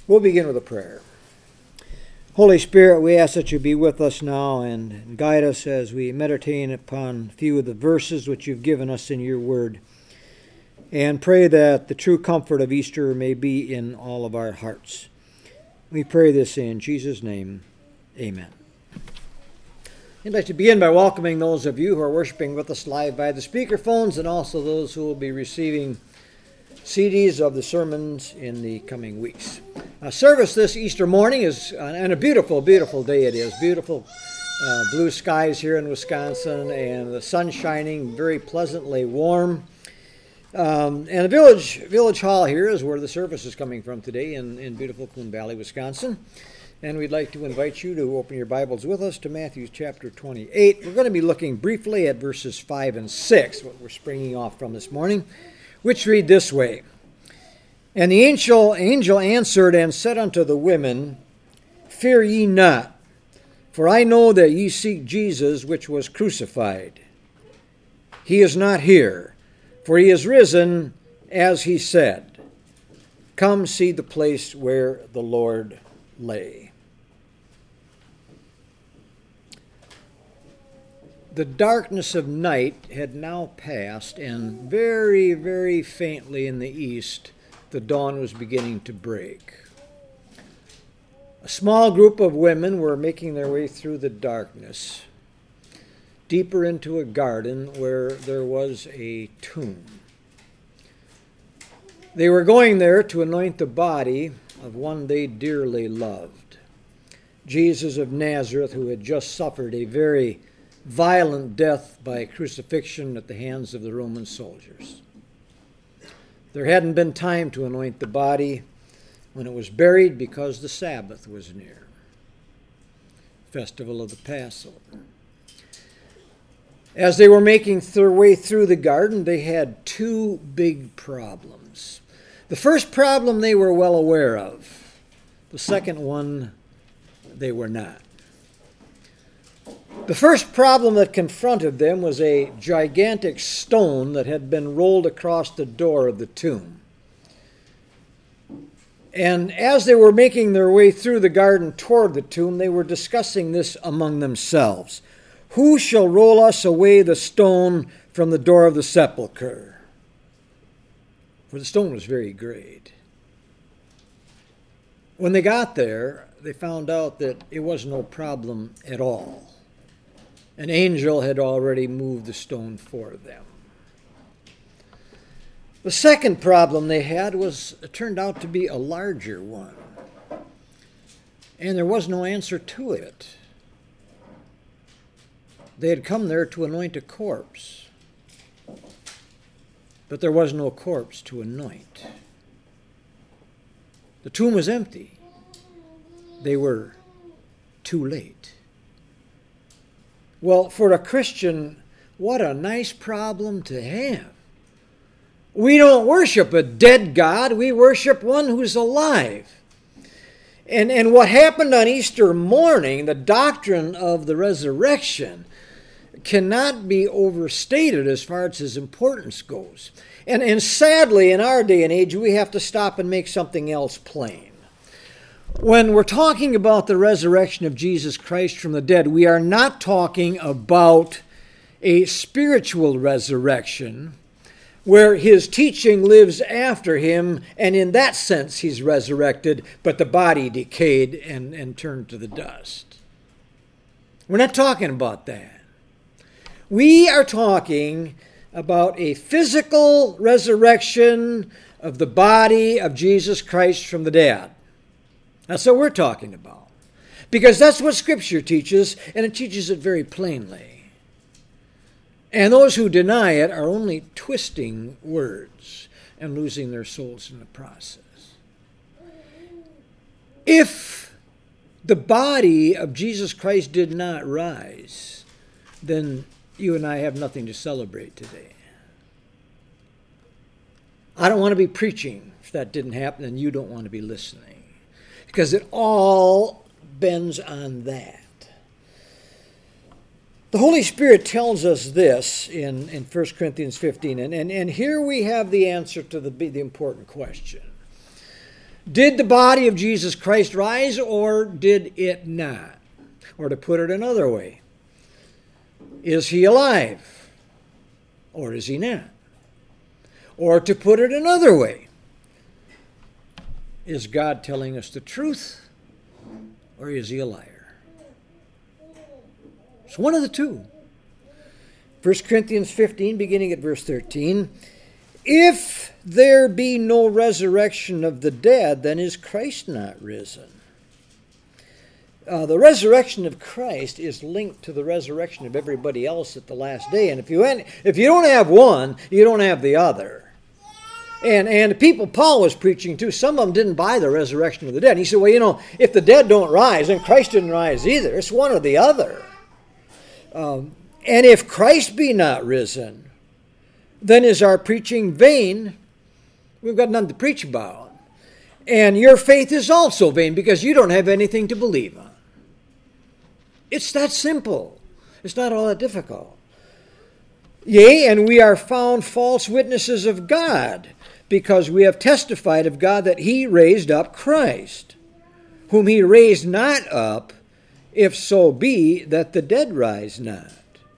We'll begin with a prayer. Holy Spirit, we ask that you be with us now and guide us as we meditate upon a few of the verses which you've given us in your word. And pray that the true comfort of Easter may be in all of our hearts. We pray this in Jesus' name. Amen. I'd like to begin by welcoming those of you who are worshiping with us live by the speakerphones and also those who will be receiving CDs of the sermons in the coming weeks. Service this Easter morning is, and a beautiful, beautiful day it is. Beautiful blue skies here in Wisconsin and the sun shining, very pleasantly warm. And the village hall here is where the service is coming from today in beautiful Coon Valley, Wisconsin. And we'd like to invite you to open your Bibles with us to Matthew chapter 28. We're going to be looking briefly at verses 5 and 6, what we're springing off from this morning, which read this way. And the angel answered and said unto the women, Fear ye not, for I know that ye seek Jesus, which was crucified. He is not here, for he is risen, as he said. Come see the place where the Lord lay. The darkness of night had now passed, and very, very faintly in the east, the dawn was beginning to break. A small group of women were making their way through the darkness, deeper into a garden where there was a tomb. They were going there to anoint the body of one they dearly loved, Jesus of Nazareth, who had just suffered a very violent death by crucifixion at the hands of the Roman soldiers. There hadn't been time to anoint the body when it was buried because the Sabbath was near, festival of the Passover. As they were making their way through the garden, they had two big problems. The first problem they were well aware of. The second one, they were not. The first problem that confronted them was a gigantic stone that had been rolled across the door of the tomb. And as they were making their way through the garden toward the tomb, they were discussing this among themselves. Who shall roll us away the stone from the door of the sepulchre? For the stone was very great. When they got there, they found out that it was no problem at all. An angel had already moved the stone for them. The second problem they had turned out to be a larger one. And there was no answer to it. They had come there to anoint a corpse. But there was no corpse to anoint. The tomb was empty. They were too late. Well, for a Christian, what a nice problem to have. We don't worship a dead God. We worship one who's alive. And what happened on Easter morning, the doctrine of the resurrection, cannot be overstated as far as its importance goes. And sadly, in our day and age, we have to stop and make something else plain. When we're talking about the resurrection of Jesus Christ from the dead, we are not talking about a spiritual resurrection where his teaching lives after him, and in that sense he's resurrected, but the body decayed and turned to the dust. We're not talking about that. We are talking about a physical resurrection of the body of Jesus Christ from the dead. That's what we're talking about. Because that's what Scripture teaches, and it teaches it very plainly. And those who deny it are only twisting words and losing their souls in the process. If the body of Jesus Christ did not rise, then you and I have nothing to celebrate today. I don't want to be preaching if that didn't happen, and you don't want to be listening. Because it all bends on that. The Holy Spirit tells us this in 1 Corinthians 15, and here we have the answer to the important question. Did the body of Jesus Christ rise or did it not? Or to put it another way, is he alive or is he not? Or to put it another way, is God telling us the truth or is he a liar? It's one of the two. 1 Corinthians 15, beginning at verse 13. If there be no resurrection of the dead, then is Christ not risen? The resurrection of Christ is linked to the resurrection of everybody else at the last day. And if you don't have one, you don't have the other. And the people Paul was preaching to, some of them didn't buy the resurrection of the dead. And he said, well, if the dead don't rise, then Christ didn't rise either. It's one or the other. And if Christ be not risen, then is our preaching vain? We've got nothing to preach about. And your faith is also vain because you don't have anything to believe on. It's that simple. It's not all that difficult. Yea, and we are found false witnesses of God, because we have testified of God that he raised up Christ, whom he raised not up, if so be that the dead rise not.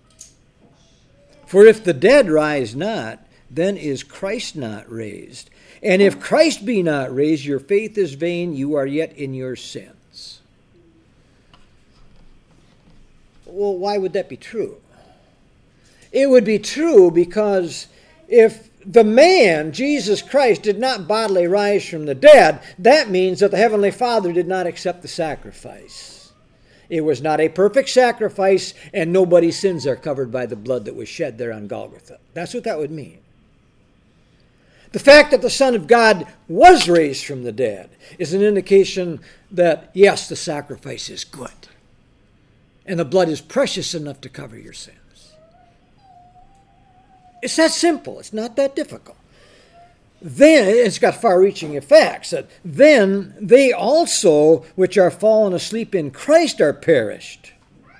For if the dead rise not, then is Christ not raised. And if Christ be not raised, your faith is vain, you are yet in your sins. Well, why would that be true? It would be true because if the man, Jesus Christ, did not bodily rise from the dead, that means that the Heavenly Father did not accept the sacrifice. It was not a perfect sacrifice, and nobody's sins are covered by the blood that was shed there on Golgotha. That's what that would mean. The fact that the Son of God was raised from the dead is an indication that, yes, the sacrifice is good. And the blood is precious enough to cover your sins. It's that simple. It's not that difficult. Then, it's got far-reaching effects. That then they also, which are fallen asleep in Christ, are perished.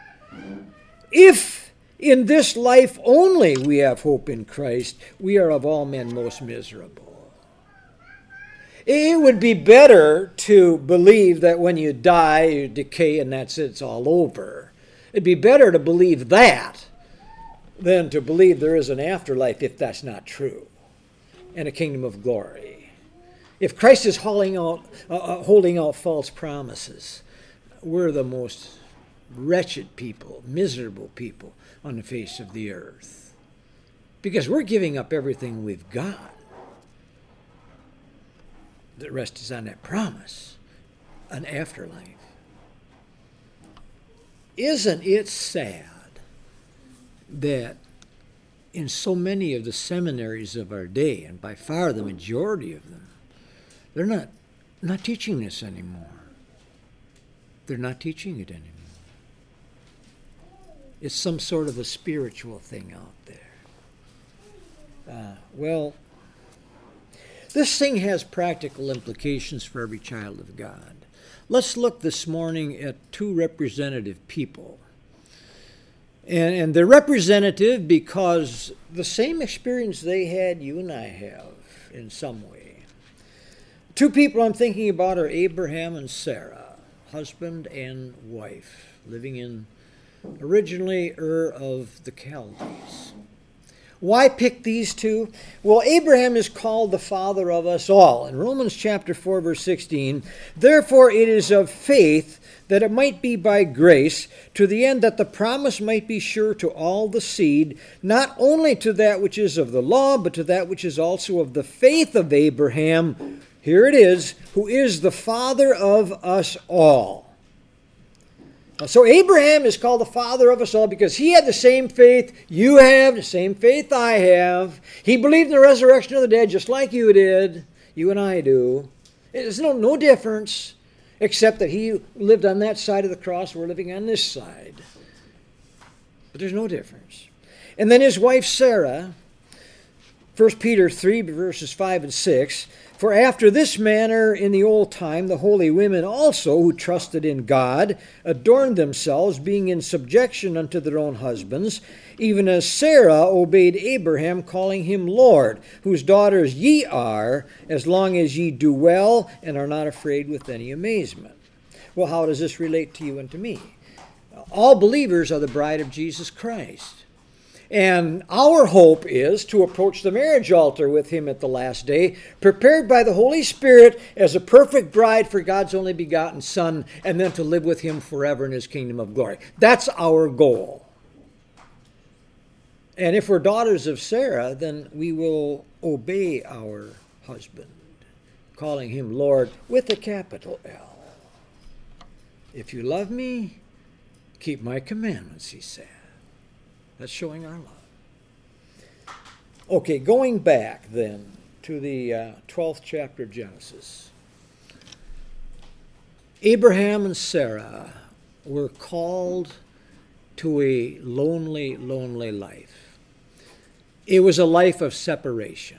If in this life only we have hope in Christ, we are of all men most miserable. It would be better to believe that when you die, you decay, and that's it, it's all over. It'd be better to believe that than to believe there is an afterlife if that's not true, and a kingdom of glory. If Christ is holding out false promises, we're the most wretched people, miserable people on the face of the earth, because we're giving up everything we've got. The rest is on that promise, an afterlife. Isn't it sad that in so many of the seminaries of our day, and by far the majority of them, they're not teaching this anymore. They're not teaching it anymore. It's some sort of a spiritual thing out there. Well, this thing has practical implications for every child of God. Let's look this morning at two representative people. And they're representative because the same experience they had, you and I have in some way. Two people I'm thinking about are Abraham and Sarah, husband and wife, living in originally Ur of the Chaldees. Why pick these two? Well, Abraham is called the father of us all. In Romans chapter 4, verse 16, therefore it is of faith that it might be by grace, to the end that the promise might be sure to all the seed, not only to that which is of the law, but to that which is also of the faith of Abraham. Here it is, who is the father of us all. So Abraham is called the father of us all because he had the same faith you have, the same faith I have. He believed in the resurrection of the dead just like you did, you and I do. There's no difference except that he lived on that side of the cross, we're living on this side. But there's no difference. And then his wife Sarah, 1 Peter 3, verses 5 and 6, "For after this manner in the old time the holy women also, who trusted in God, adorned themselves, being in subjection unto their own husbands, even as Sarah obeyed Abraham, calling him Lord, whose daughters ye are, as long as ye do well, and are not afraid with any amazement." Well, how does this relate to you and to me? All believers are the bride of Jesus Christ. And our hope is to approach the marriage altar with him at the last day, prepared by the Holy Spirit as a perfect bride for God's only begotten Son, and then to live with him forever in his kingdom of glory. That's our goal. And if we're daughters of Sarah, then we will obey our husband, calling him Lord with a capital L. "If you love me, keep my commandments," he said. That's showing our love. Okay, going back then to the 12th chapter of Genesis. Abraham and Sarah were called to a lonely, lonely life. It was a life of separation.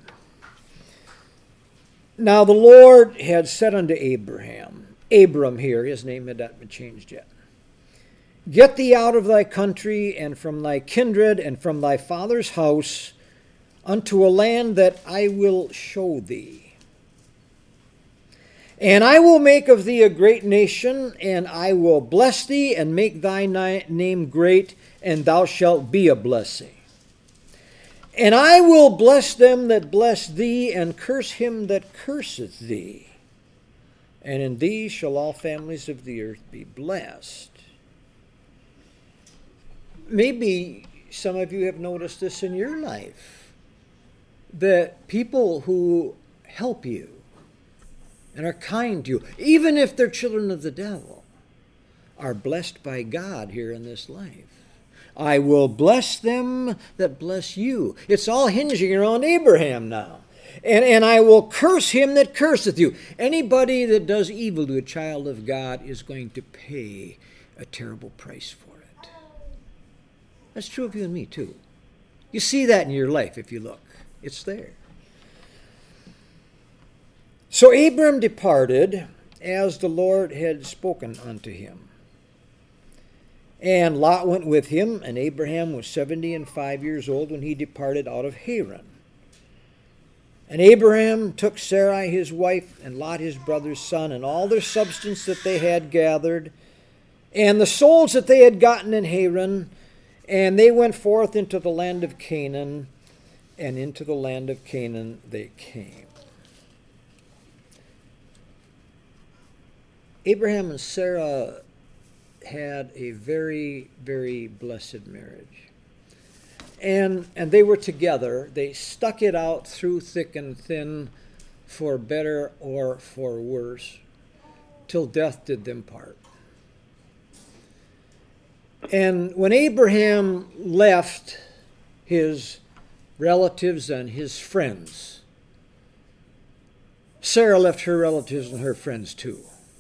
Now the Lord had said unto Abraham, Abram here, his name had not been changed yet, "Get thee out of thy country, and from thy kindred, and from thy father's house, unto a land that I will show thee. And I will make of thee a great nation, and I will bless thee, and make thy name great, and thou shalt be a blessing. And I will bless them that bless thee, and curse him that curseth thee. And in thee shall all families of the earth be blessed." Maybe some of you have noticed this in your life, that people who help you and are kind to you, even if they're children of the devil, are blessed by God here in this life. I will bless them that bless you. It's all hinging around Abraham now. And I will curse him that curseth you. Anybody that does evil to a child of God is going to pay a terrible price for it. That's true of you and me too. You see that in your life if you look. It's there. So Abram departed as the Lord had spoken unto him. And Lot went with him, and Abraham was 75 years old when he departed out of Haran. And Abraham took Sarai his wife, and Lot his brother's son, and all their substance that they had gathered, and the souls that they had gotten in Haran, and they went forth into the land of Canaan, and into the land of Canaan they came. Abraham and Sarah had a very, very blessed marriage. And they were together. They stuck it out through thick and thin, for better or for worse, till death did them part. And when Abraham left his relatives and his friends, Sarah left her relatives and her friends too.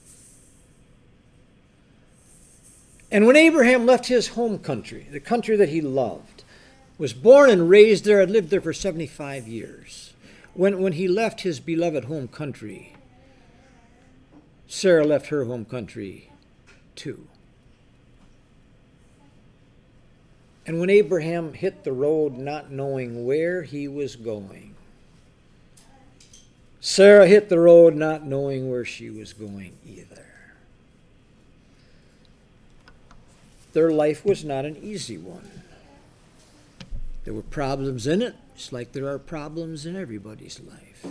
And when Abraham left his home country, the country that he loved, was born and raised there, had lived there for 75 years. When he left his beloved home country, Sarah left her home country too. And when Abraham hit the road not knowing where he was going, Sarah hit the road not knowing where she was going either. Their life was not an easy one. There were problems in it, just like there are problems in everybody's life.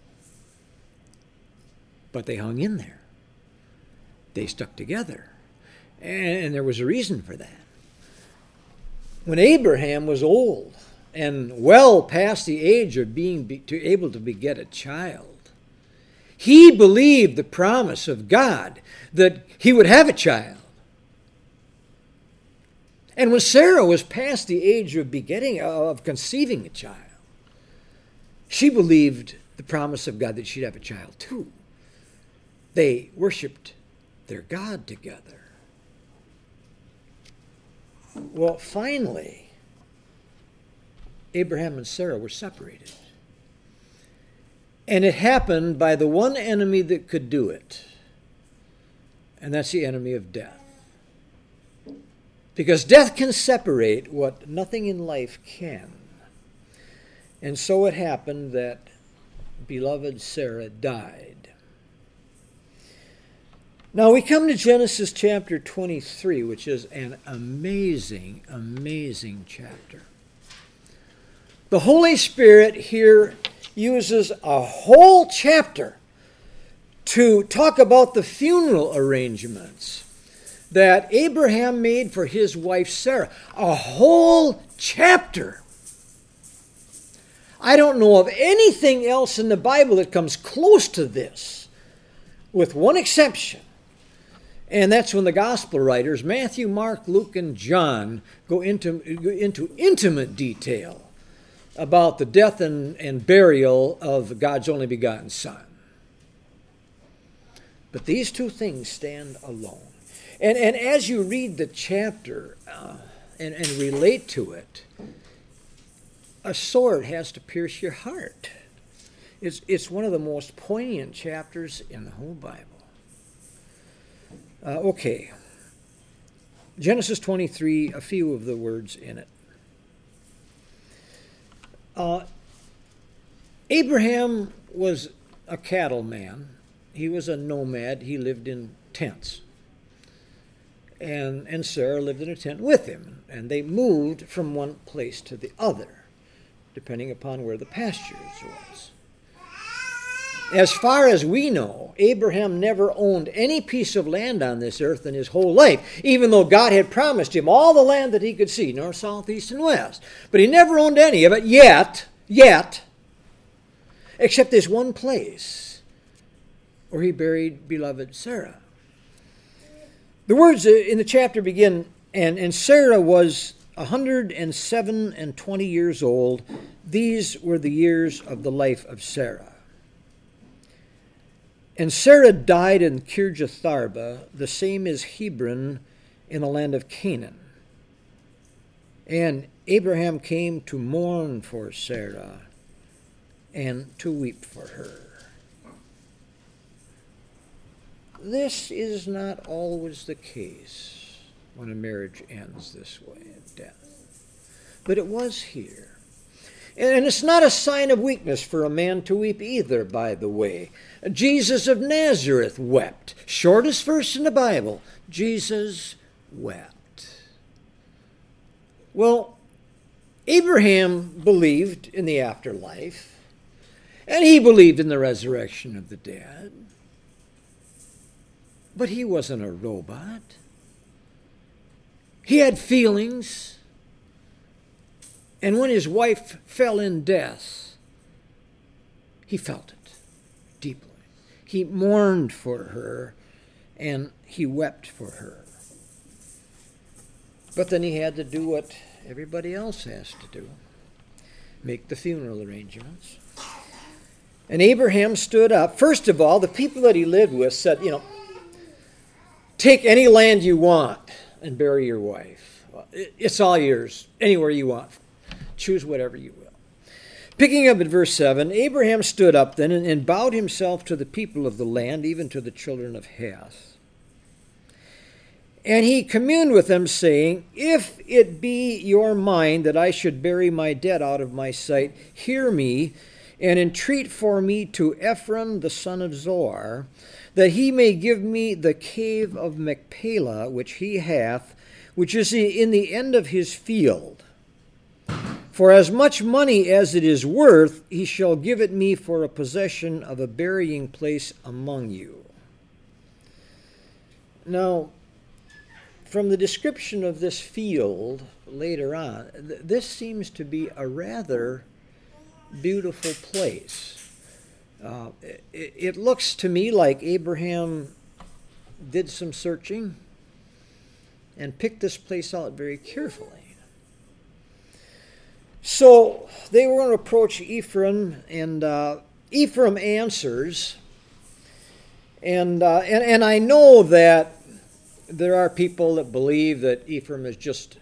But they hung in there. They stuck together. And there was a reason for that. When Abraham was old and well past the age of being able to beget a child, he believed the promise of God that he would have a child. And when Sarah was past the age of conceiving a child, she believed the promise of God that she'd have a child too. They worshiped their God together. Well, finally, Abraham and Sarah were separated. And it happened by the one enemy that could do it, and that's the enemy of death. Because death can separate what nothing in life can. And so it happened that beloved Sarah died. Now we come to Genesis chapter 23, which is an amazing, amazing chapter. The Holy Spirit here uses a whole chapter to talk about the funeral arrangements that Abraham made for his wife Sarah. A whole chapter. I don't know of anything else in the Bible that comes close to this, with one exception. And that's when the gospel writers, Matthew, Mark, Luke, and John, go into intimate detail about the death and burial of God's only begotten Son. But these two things stand alone. And as you read the chapter and relate to it, a sword has to pierce your heart. It's one of the most poignant chapters in the whole Bible. Okay. Genesis 23, a few of the words in it. Abraham was a cattleman. He was a nomad. He lived in tents. And Sarah lived in a tent with him. And they moved from one place to the other, depending upon where the pastures was. As far as we know, Abraham never owned any piece of land on this earth in his whole life, even though God had promised him all the land that he could see, north, south, east, and west. But he never owned any of it yet, except this one place where he buried beloved Sarah. The words in the chapter begin, and Sarah was 107 and 20 years old. These were the years of the life of Sarah. And Sarah died in Kirjatharba, the same as Hebron in the land of Canaan. And Abraham came to mourn for Sarah and to weep for her. This is not always the case when a marriage ends this way, at death. But it was here. And it's not a sign of weakness for a man to weep either, by the way. Jesus of Nazareth wept. Shortest verse in the Bible. Jesus wept. Well, Abraham believed in the afterlife, and he believed in the resurrection of the dead. But he wasn't a robot. He had feelings. And when his wife fell in death, he felt it deeply. He mourned for her, and he wept for her. But then he had to do what everybody else has to do, make the funeral arrangements. And Abraham stood up. First of all, the people that he lived with said, take any land you want and bury your wife. It's all yours, anywhere you want. Choose whatever you will. Picking up at verse 7, Abraham stood up then and bowed himself to the people of the land, even to the children of Heth. And he communed with them, saying, if it be your mind that I should bury my dead out of my sight, hear me, and entreat for me to Ephron the son of Zohar, that he may give me the cave of Machpelah, which he hath, which is in the end of his field. For as much money as it is worth, he shall give it me for a possession of a burying place among you. Now, from the description of this field later on, this seems to be a rather beautiful place. It looks to me like Abraham did some searching and picked this place out very carefully. So they were going to approach Ephron, and Ephraim answers. And I know that there are people that believe that Ephraim is just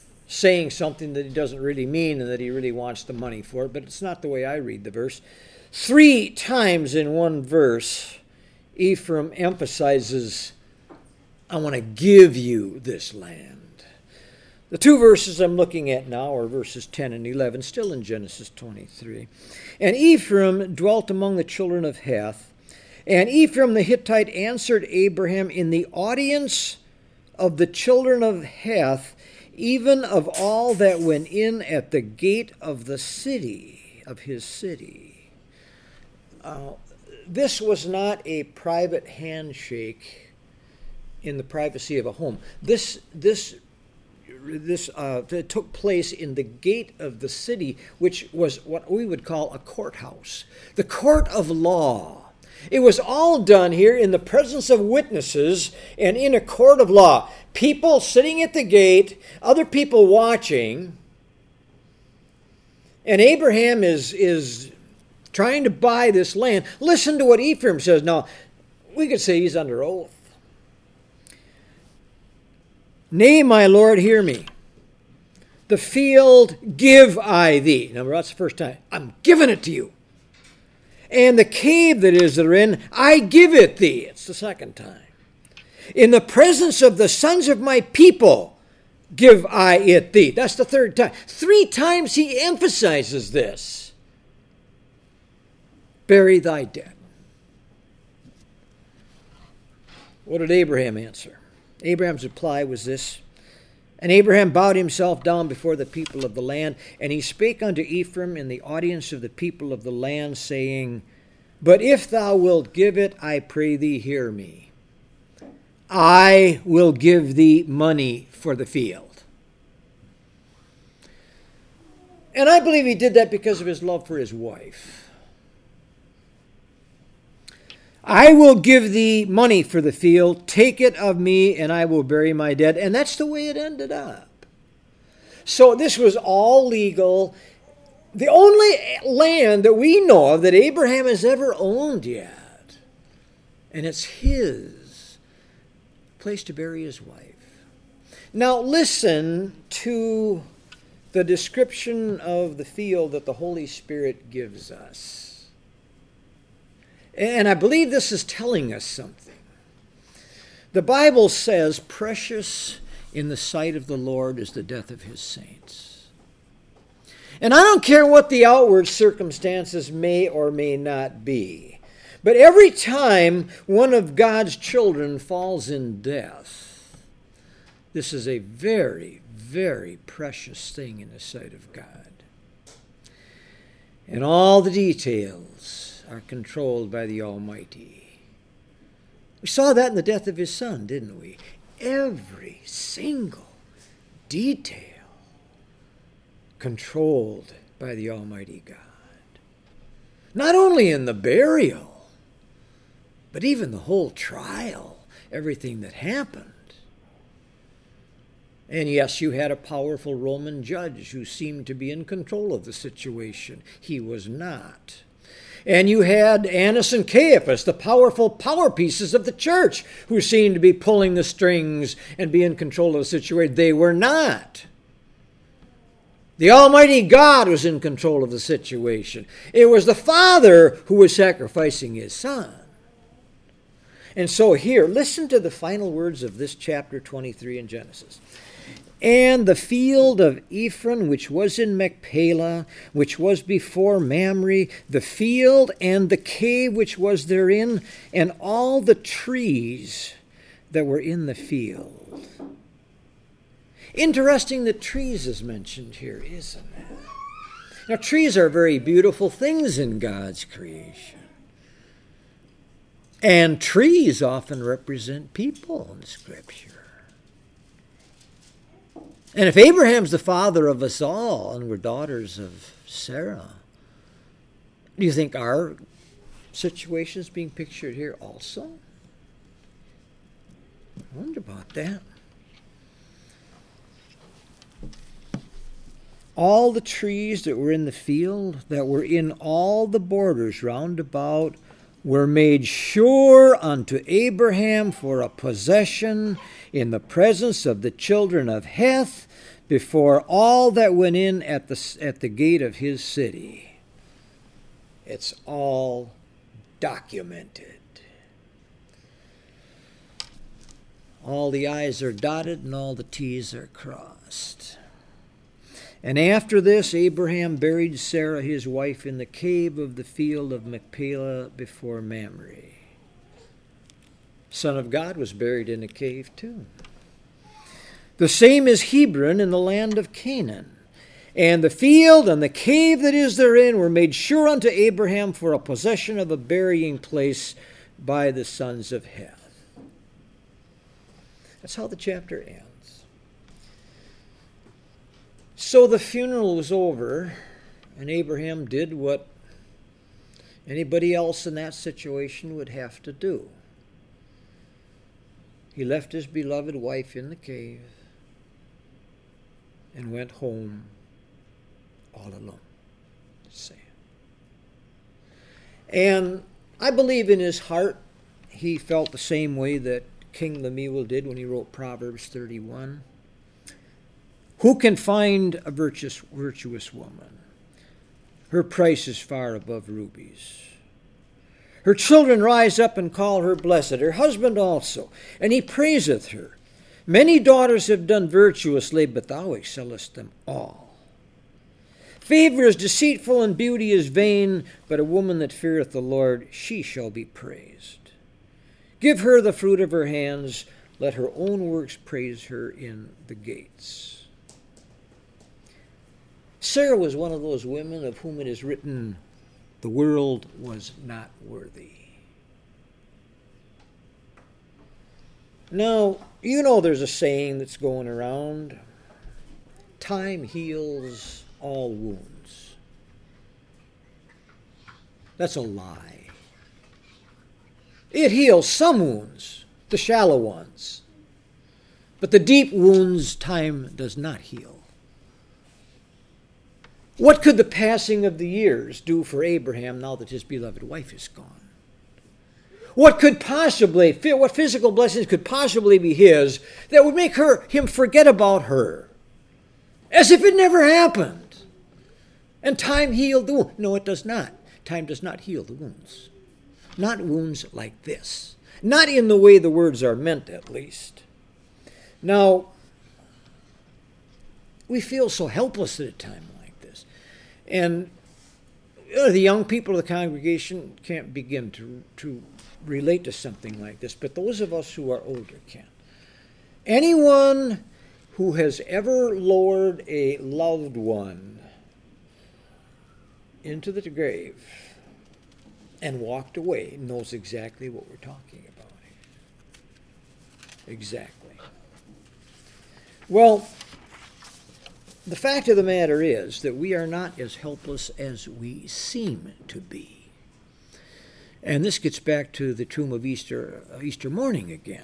saying something that he doesn't really mean and that he really wants the money for it, but it's not the way I read the verse. 3 times in one verse, Ephraim emphasizes, I want to give you this land. The 2 verses I'm looking at now are verses 10 and 11, still in Genesis 23. And Ephraim dwelt among the children of Heth, and Ephraim the Hittite answered Abraham in the audience of the children of Heth, even of all that went in at the gate of the city, of his city. This was not a private handshake in the privacy of a home. This took place in the gate of the city, which was what we would call a courthouse, the court of law. It was all done here in the presence of witnesses and in a court of law. People sitting at the gate, other people watching, and Abraham is trying to buy this land. Listen to what Ephraim says. Now, we could say he's under oath. Nay, my Lord, hear me. The field give I thee. Now, that's the first time. I'm giving it to you. And the cave that is therein, I give it thee. It's the second time. In the presence of the sons of my people, give I it thee. That's the third time. 3 times he emphasizes this. Bury thy dead. What did Abraham answer? Abraham's reply was this. And Abraham bowed himself down before the people of the land, and he spake unto Ephraim in the audience of the people of the land, saying, But if thou wilt give it, I pray thee, hear me. I will give thee money for the field. And I believe he did that because of his love for his wife. I will give thee money for the field. Take it of me, and I will bury my dead. And that's the way it ended up. So this was all legal. The only land that we know of that Abraham has ever owned yet. And it's his place to bury his wife. Now listen to the description of the field that the Holy Spirit gives us. And I believe this is telling us something. The Bible says, precious in the sight of the Lord is the death of his saints. And I don't care what the outward circumstances may or may not be, but every time one of God's children falls in death, this is a very, very precious thing in the sight of God. And all the details are controlled by the Almighty. We saw that in the death of his son, didn't we? Every single detail controlled by the Almighty God. Not only in the burial, but even the whole trial, everything that happened. And yes, you had a powerful Roman judge who seemed to be in control of the situation. He was not. And you had Annas and Caiaphas, the powerful power pieces of the church, who seemed to be pulling the strings and be in control of the situation. They were not. The Almighty God was in control of the situation. It was the Father who was sacrificing his Son. And so here, listen to the final words of this chapter 23 in Genesis. And the field of Ephron, which was in Machpelah, which was before Mamre, the field and the cave which was therein, and all the trees that were in the field. Interesting that trees is mentioned here, isn't it? Now, trees are very beautiful things in God's creation. And trees often represent people in Scripture. And if Abraham's the father of us all, and we're daughters of Sarah, do you think our situation is being pictured here also? I wonder about that. All the trees that were in the field, that were in all the borders round about, were made sure unto Abraham for a possession in the presence of the children of Heth, before all that went in at the gate of his city. It's all documented. All the I's are dotted and all the T's are crossed. And after this, Abraham buried Sarah, his wife, in the cave of the field of Machpelah before Mamre. Son of God was buried in a cave too. The same is Hebron in the land of Canaan. And the field and the cave that is therein were made sure unto Abraham for a possession of a burying place by the sons of Heth. That's how the chapter ends. So the funeral was over, and Abraham did what anybody else in that situation would have to do. He left his beloved wife in the cave and went home all alone. Sad. And I believe in his heart he felt the same way that King Lemuel did when he wrote Proverbs 31. Who can find a virtuous woman? Her price is far above rubies. Her children rise up and call her blessed, her husband also, and he praiseth her. Many daughters have done virtuously, but thou excellest them all. Favor is deceitful and beauty is vain, but a woman that feareth the Lord, she shall be praised. Give her the fruit of her hands, let her own works praise her in the gates. Sarah was one of those women of whom it is written, the world was not worthy. Now, you know there's a saying that's going around, time heals all wounds. That's a lie. It heals some wounds, the shallow ones. But the deep wounds, time does not heal. What could the passing of the years do for Abraham now that his beloved wife is gone? What physical blessings could possibly be his that would make him forget about her? As if it never happened. And time healed the wound. No, it does not. Time does not heal the wounds. Not wounds like this. Not in the way the words are meant, at least. Now, we feel so helpless at a time like this. And the young people of the congregation can't begin to relate to something like this, but those of us who are older can. Anyone who has ever lowered a loved one into the grave and walked away knows exactly what we're talking about here. Exactly. Well, the fact of the matter is that we are not as helpless as we seem to be. And this gets back to the tomb of Easter morning again.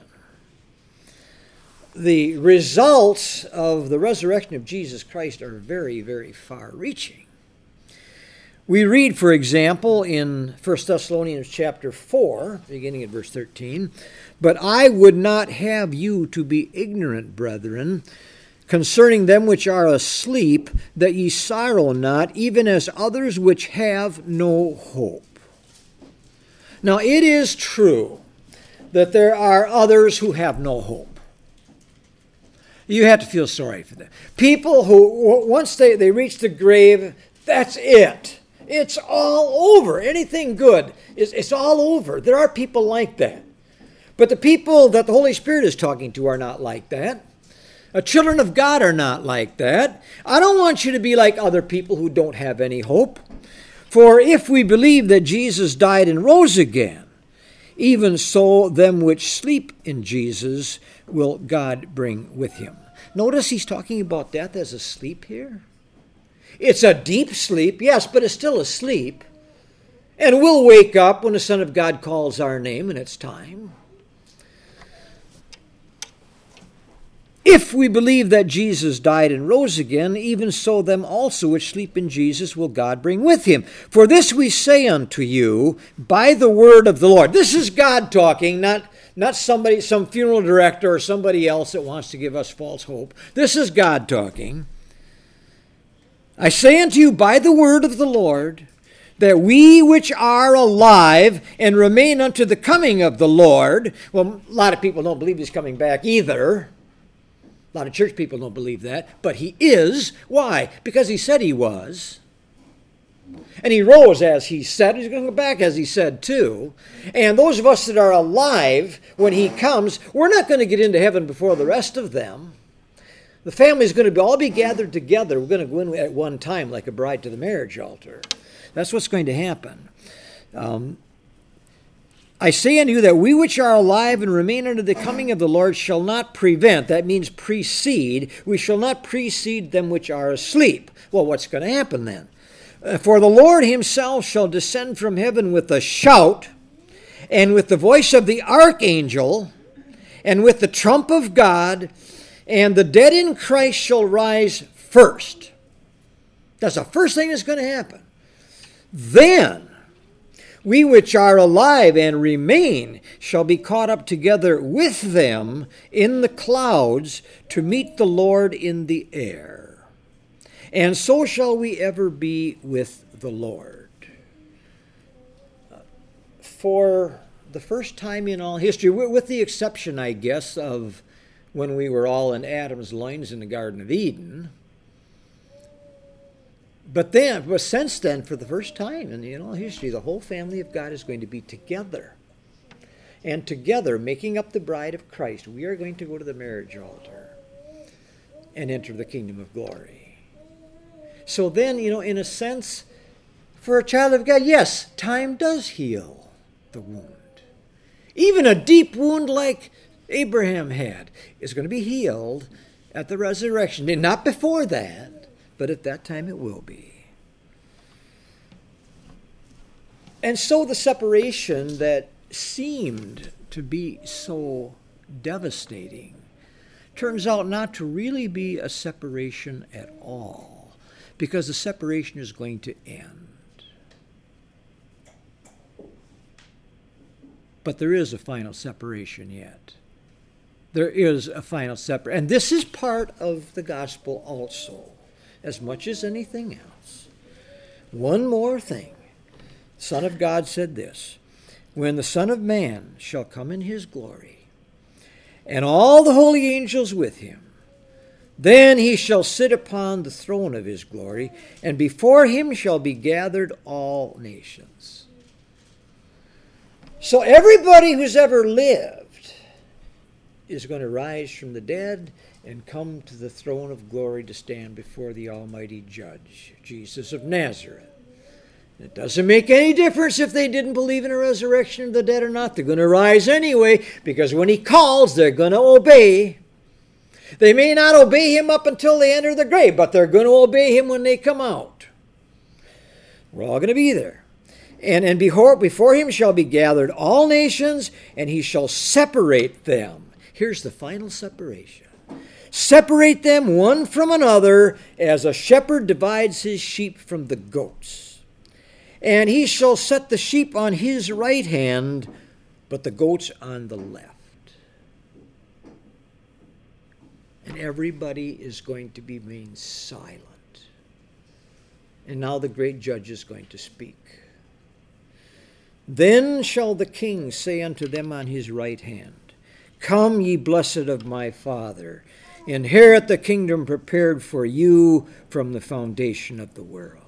The results of the resurrection of Jesus Christ are very, very far-reaching. We read, for example, in 1 Thessalonians chapter 4, beginning at verse 13, "But I would not have you to be ignorant, brethren, concerning them which are asleep, that ye sorrow not, even as others which have no hope." Now, it is true that there are others who have no hope. You have to feel sorry for them. People who, once they reach the grave, that's it. It's all over. Anything good, it's all over. There are people like that. But the people that the Holy Spirit is talking to are not like that. Children of God are not like that. I don't want you to be like other people who don't have any hope. For if we believe that Jesus died and rose again, even so them which sleep in Jesus will God bring with him. Notice he's talking about death as a sleep here. It's a deep sleep, yes, but it's still a sleep. And we'll wake up when the Son of God calls our name and it's time. If we believe that Jesus died and rose again, even so them also which sleep in Jesus will God bring with him. For this we say unto you by the word of the Lord. This is God talking, not somebody, some funeral director or somebody else that wants to give us false hope. This is God talking. I say unto you by the word of the Lord, that we which are alive and remain unto the coming of the Lord. Well, a lot of people don't believe he's coming back either. A lot of church people don't believe that, but he is. Why? Because he said he was. And he rose as he said. He's going to go back as he said too. And those of us that are alive when he comes, we're not going to get into heaven before the rest of them. The family is going to all be gathered together. We're going to go in at one time like a bride to the marriage altar. That's what's going to happen. I say unto you that we which are alive and remain unto the coming of the Lord shall not prevent. That means precede. We shall not precede them which are asleep. Well, what's going to happen then? For the Lord himself shall descend from heaven with a shout, and with the voice of the archangel, and with the trump of God, and the dead in Christ shall rise first. That's the first thing that's going to happen. Then we which are alive and remain shall be caught up together with them in the clouds to meet the Lord in the air. And so shall we ever be with the Lord. For the first time in all history, with the exception, I guess, of when we were all in Adam's loins in the Garden of Eden, but since then, for the first time in all history, the whole family of God is going to be together. And together, making up the bride of Christ, we are going to go to the marriage altar and enter the kingdom of glory. So then, in a sense, for a child of God, yes, time does heal the wound. Even a deep wound like Abraham had is going to be healed at the resurrection. And not before that, but at that time it will be. And so the separation that seemed to be so devastating turns out not to really be a separation at all. Because the separation is going to end. But there is a final separation yet. There is a final separation. And this is part of the gospel also, as much as anything else. One more thing. The Son of God said this, when the Son of Man shall come in his glory, and all the holy angels with him, then he shall sit upon the throne of his glory, and before him shall be gathered all nations. So everybody who's ever lived is going to rise from the dead and come to the throne of glory to stand before the Almighty Judge, Jesus of Nazareth. It doesn't make any difference if they didn't believe in a resurrection of the dead or not. They're going to rise anyway, because when he calls, they're going to obey. They may not obey him up until they enter the grave, but they're going to obey him when they come out. We're all going to be there. And before him shall be gathered all nations, and he shall separate them. Here's the final separation. Separate them one from another, as a shepherd divides his sheep from the goats. And he shall set the sheep on his right hand, but the goats on the left. And everybody is going to be remain silent. And now the great judge is going to speak. Then shall the king say unto them on his right hand, Come, ye blessed of my Father, inherit the kingdom prepared for you from the foundation of the world.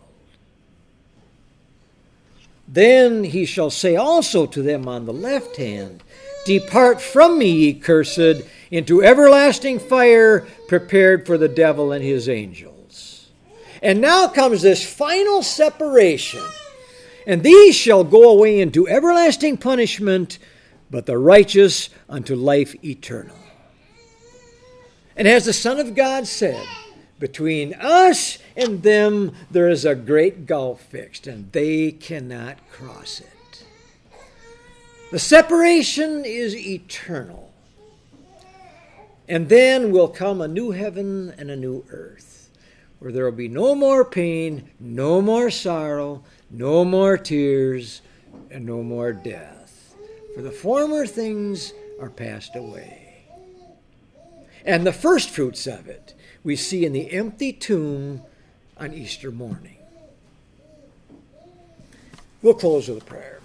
Then he shall say also to them on the left hand, Depart from me, ye cursed, into everlasting fire prepared for the devil and his angels. And now comes this final separation. And these shall go away into everlasting punishment, but the righteous unto life eternal. And as the Son of God said, between us and them there is a great gulf fixed, and they cannot cross it. The separation is eternal. And then will come a new heaven and a new earth, where there will be no more pain, no more sorrow, no more tears, and no more death. For the former things are passed away. And the first fruits of it we see in the empty tomb on Easter morning. We'll close with a prayer.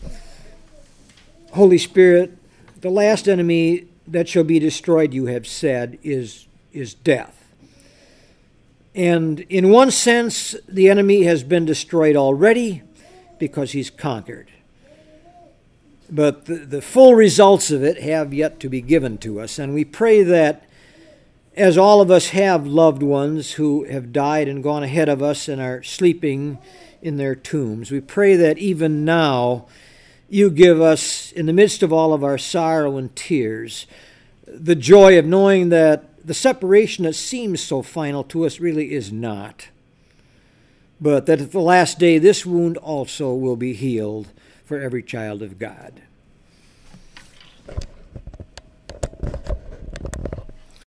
Holy Spirit, the last enemy that shall be destroyed, you have said, is death. And in one sense, the enemy has been destroyed already because he's conquered. But the full results of it have yet to be given to us. And we pray that as all of us have loved ones who have died and gone ahead of us and are sleeping in their tombs, we pray that even now you give us, in the midst of all of our sorrow and tears, the joy of knowing that the separation that seems so final to us really is not. But that at the last day this wound also will be healed for every child of God.